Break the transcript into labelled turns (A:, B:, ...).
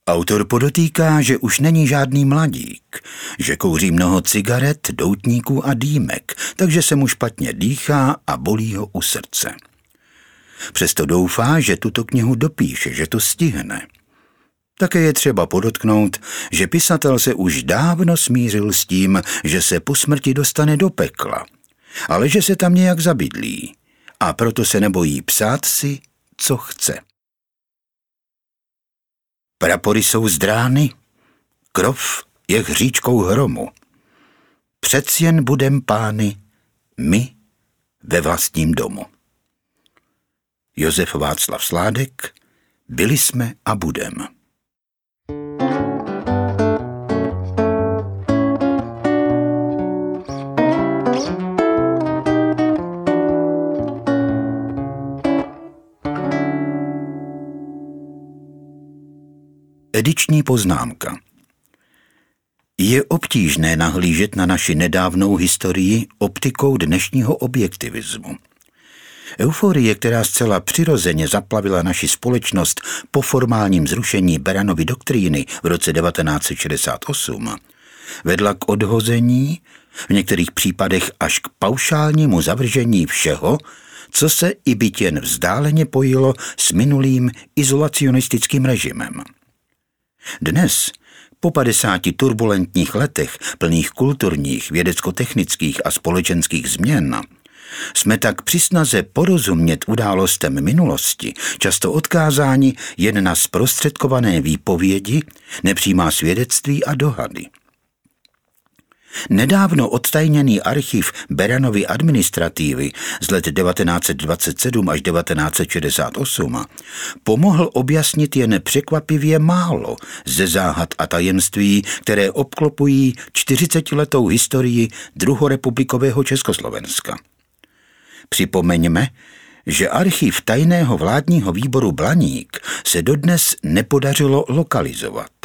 A: Autor podotýká, že už není žádný mladík, že kouří mnoho cigaret, doutníků a dýmek, takže se mu špatně dýchá a bolí ho u srdce. Přesto doufá, že tuto knihu dopíše, že to stihne. Také je třeba podotknout, že pisatel se už dávno smířil s tím, že se po smrti dostane do pekla, ale že se tam nějak zabydlí a proto se nebojí psát si, co chce. Prapory jsou zdrány, krov je hříčkou hromu. Přec jen budem, pány, my ve vlastním domu. Josef Václav Sládek, Byli jsme a budem. Ediční poznámka. Je obtížné nahlížet na naši nedávnou historii optikou dnešního objektivismu. Euforie, která zcela přirozeně zaplavila naši společnost po formálním zrušení Beranovy doktríny v roce 1968, vedla k odhození, v některých případech až k paušálnímu zavržení všeho, co se i byť jen vzdáleně pojilo s minulým izolacionistickým režimem. Dnes, po 50 turbulentních letech plných kulturních, vědecko-technických a společenských změn, jsme tak při snaze porozumět událostem minulosti často odkázáni jen na zprostředkované výpovědi, nepřímá svědectví a dohady. Nedávno odtajněný archiv Beranovy administrativy z let 1927 až 1968 pomohl objasnit jen překvapivě málo ze záhad a tajemství, které obklopují 40letou historii druhorepublikového Československa. Připomeňme, že archiv tajného vládního výboru Blaník se dodnes nepodařilo lokalizovat.